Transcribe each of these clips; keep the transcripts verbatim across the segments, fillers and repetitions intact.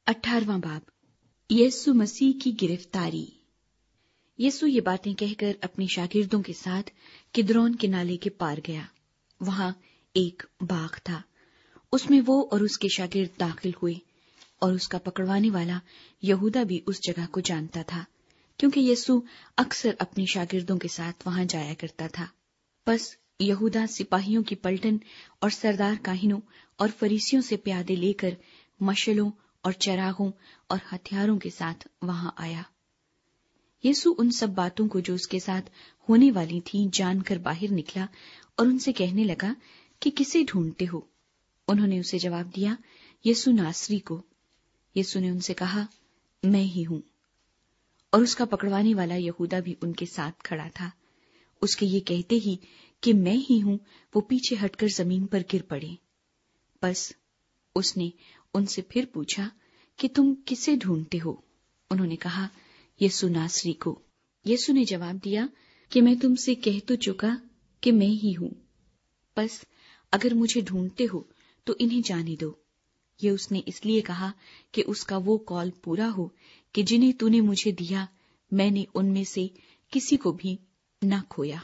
अठारहवां बाब, यीशु मसीह की गिरफ्तारी। यीशु ये बातें कहकर अपने शागिर्दों के साथ किद्रोन के नाले के पार गया। वहां एक बाग था, उसमें वो और उसके शागिर्द दाखिल हुए, और उसका पकड़वाने वाला यहूदा भी उस जगह को जानता था, क्योंकि यीशु अक्सर अपने शागिर्दों के साथ वहां जाया करता था। बस यहूदा सिपाहियों की पलटन और सरदार काहिनों और फरीसियों से प्यादे लेकर मशालों और चरागों और हथियारों के साथ वहां आया। यीशु उन सब बातों को जो उसके साथ होने वाली थी जानकर बाहर निकला और उनसे कहने लगा कि किसे ढूंढते हो? उन्होंने उसे जवाब दिया, यीशु नासरी को। यीशु ने उनसे कहा, मैं ही हूं। और उसका पकड़वाने वाला यहूदा भी उनके साथ खड़ा था। उसके ये कहते ही कि मैं ही हूं, वो पीछे हटकर जमीन पर गिर पड़े। बस उसने उनसे फिर पूछा कि तुम किसे ढूंढते हो? उन्होंने कहा, यीशु नासरी को। यीशु ने जवाब दिया कि मैं तुमसे कह तो चुका कि मैं ही हूं। बस अगर मुझे ढूंढते हो तो इन्हें जाने दो। ये उसने इसलिए कहा कि उसका वो कौल पूरा हो कि जिन्हें तूने मुझे दिया, मैंने उनमें से किसी को भी न खोया।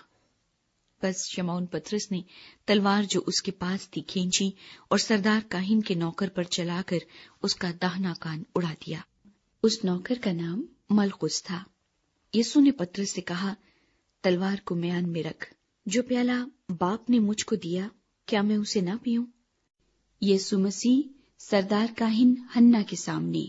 बस शमौन पतरस ने तलवार जो उसके पास थी खींची और सरदार काहिन के नौकर पर चलाकर उसका दाहिना कान उड़ा दिया। उस नौकर का नाम मलकुस था। यीशु ने पतरस से कहा, तलवार को म्यान में रख। जो प्याला बाप ने मुझको दिया, क्या मैं उसे ना पीऊं? यीशु मसीह सरदार काहिन हन्ना के सामने।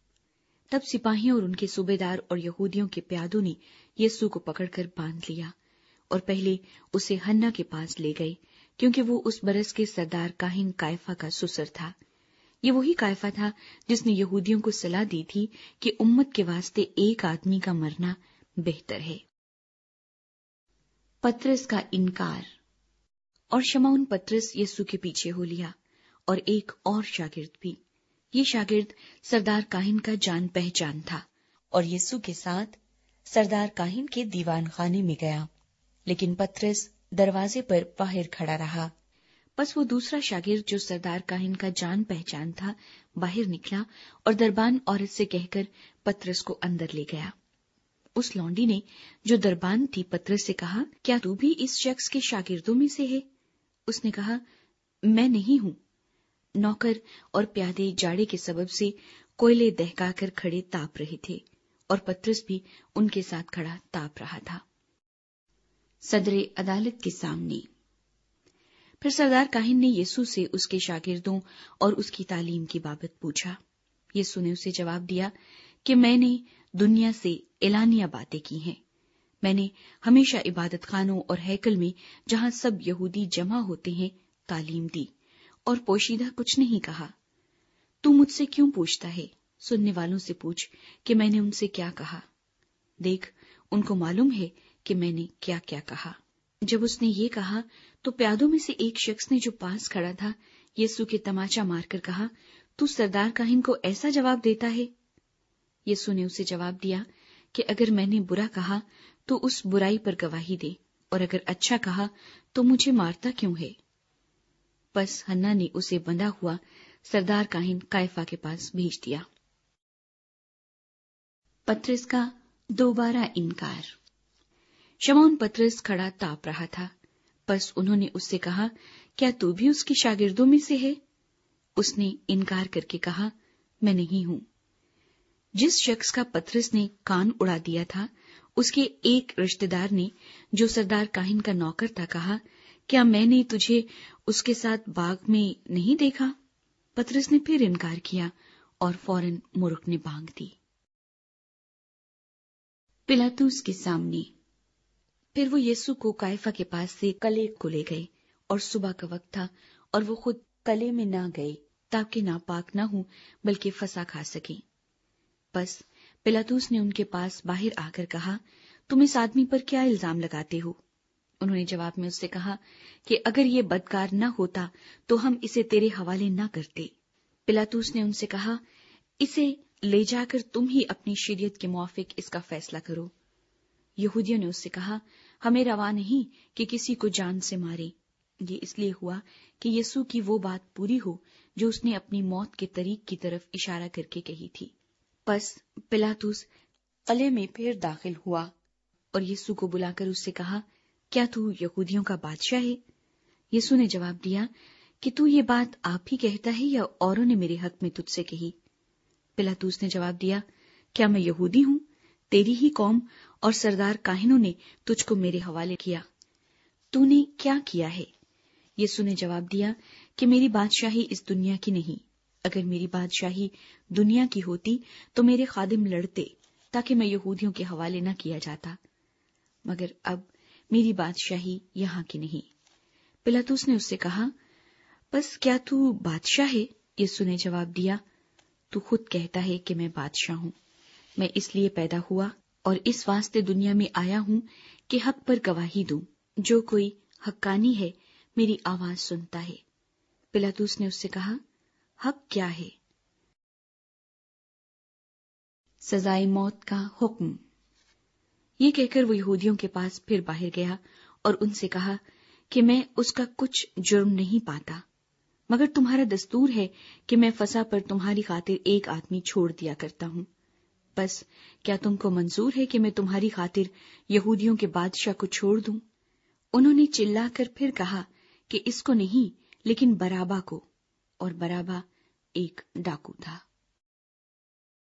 तब सिपाहियों और उनके सूबेदार और यहूदियों के प्यादों ने यीशु को पकड़कर बांध लिया और पहले उसे हन्ना के पास ले गए, क्योंकि वो उस बरस के सरदार काहिन कायफा का सुसर था। ये वही कायफा था जिसने यहूदियों को सलाह दी थी कि उम्मत के वास्ते एक आदमी का मरना बेहतर है। पतरस का इनकार। और शमौन पतरस यीशु के पीछे हो लिया, और एक और शागिर्द भी। ये शागिर्द सरदार काहिन का जान पहचान था और यीशु के साथ सरदार काहिन के दीवान खाने में गया, लेकिन पतरस दरवाजे पर बाहर खड़ा रहा। बस वो दूसरा शागिर्द जो सरदार काहिन का जान पहचान था बाहर निकला और दरबान औरत से कहकर पतरस को अंदर ले गया। उस लौंडी ने जो दरबान थी पतरस से कहा, क्या तू भी इस शख्स के शागिर्दों में से है? उसने कहा, मैं नहीं हूं। नौकर और प्यादे जाड़े के सबब से कोयले दहकाकर खड़े ताप रहे थे और पतरस भी उनके साथ खड़ा ताप रहा था। सदरे अदालत के सामने। फिर सरदार काहिन ने यीशु से उसके शागिर्दों और उसकी तालीम की बाबत पूछा। यीशु ने उसे जवाब दिया कि मैंने दुनिया से एलानिया बातें की हैं। मैंने हमेशा इबादत खानों और हैकल में, जहां सब यहूदी जमा होते हैं, तालीम दी और पोशीदा कुछ नहीं कहा। तू मुझसे क्यों पूछता है? सुनने वालों से पूछ कि मैंने उनसे क्या कहा। देख, उनको मालूम है कि मैंने क्या क्या कहा। जब उसने ये कहा तो प्यादों में से एक शख्स ने जो पास खड़ा था यीशु के तमाचा मारकर कहा, तू सरदार काहिन को ऐसा जवाब देता है? यीशु ने उसे जवाब दिया कि अगर मैंने बुरा कहा तो उस बुराई पर गवाही दे, और अगर अच्छा कहा तो मुझे मारता क्यों है? बस हन्ना ने उसे बंधा हुआ सरदार काहिन कायफा के पास भेज दिया। पतरस का दोबारा इनकार। शमौन पतरस खड़ा ताप रहा था। बस उन्होंने उससे कहा, क्या तू भी उसके शागिर्दों में से है? उसने इनकार करके कहा, मैं नहीं हूं। जिस शख्स का पतरस ने कान उड़ा दिया था, उसके एक रिश्तेदार ने, जो सरदार काहिन का नौकर था, कहा, क्या मैंने तुझे उसके साथ बाग में नहीं देखा? पतरस ने फिर इनकार किया और फौरन मुर्ख ने भांग दी। पिलातुस के सामने। फिर वो यीशु को कायफा के पास से कले को ले गए, और सुबह का वक्त था और वो खुद कले में ना गए ताकि नापाक न हो बल्कि फंसा खा सके। बस पिलातुस ने उनके पास बाहर आकर कहा, तुम इस आदमी पर क्या इल्जाम लगाते हो? उन्होंने जवाब में उससे कहा कि अगर ये बदकार न होता तो हम इसे तेरे हवाले न करते। पिलातुस ने उनसे कहा, इसे ले जाकर तुम ही अपनी शरीयत के मुआफिक इसका फैसला करो। यहूदियों ने उससे कहा, हमें रवा नहीं कि किसी को जान से मारे। ये इसलिए हुआ कि यीशु की वो बात पूरी हो جو اس نے اپنی موت کے طریق کی طرف اشارہ کر کے کہی تھی۔ پس پلاطس قلعے میں پھر داخل ہوا اور یسوع کو بلا کر اس سے کہا، کیا تو یہودیوں کا بادشاہ ہے؟ یسوع نے جواب دیا کہ تو یہ بات آپ ہی کہتا ہے یا اوروں نے میرے حق میں تجھ سے کہی؟ پلاطس نے جواب دیا، کیا میں یہودی ہوں؟ تیری ہی قوم اور سردار کاہنوں نے تجھ کو میرے حوالے کیا، تو نے کیا کیا ہے؟ یسوع نے جواب دیا کہ میری بادشاہی اس دنیا کی نہیں، اگر میری بادشاہی دنیا کی ہوتی تو میرے خادم لڑتے تاکہ میں یہودیوں کے حوالے نہ کیا جاتا، مگر اب میری بادشاہی یہاں کی نہیں۔ پلاطس نے اس سے کہا، بس کیا تو بادشاہ ہے؟ یسوع نے جواب دیا، تو خود کہتا ہے کہ میں بادشاہ ہوں۔ میں اس لیے پیدا ہوا اور اس واسطے دنیا میں آیا ہوں کہ حق پر گواہی دوں۔ جو کوئی حقانی ہے میری آواز سنتا ہے۔ پلاطس نے اس سے کہا، حق کیا ہے؟ سزائے موت کا حکم۔ یہ کہہ کر وہ یہودیوں کے پاس پھر باہر گیا اور ان سے کہا کہ میں اس کا کچھ جرم نہیں پاتا، مگر تمہارا دستور ہے کہ میں فسح پر تمہاری خاطر ایک آدمی چھوڑ دیا کرتا ہوں۔ بس کیا تم کو منظور ہے کہ میں تمہاری خاطر یہودیوں کے بادشاہ کو چھوڑ دوں؟ انہوں نے چلا کر پھر کہا کہ اس کو نہیں لیکن برابا کو، اور برابا ایک ڈاکو تھا۔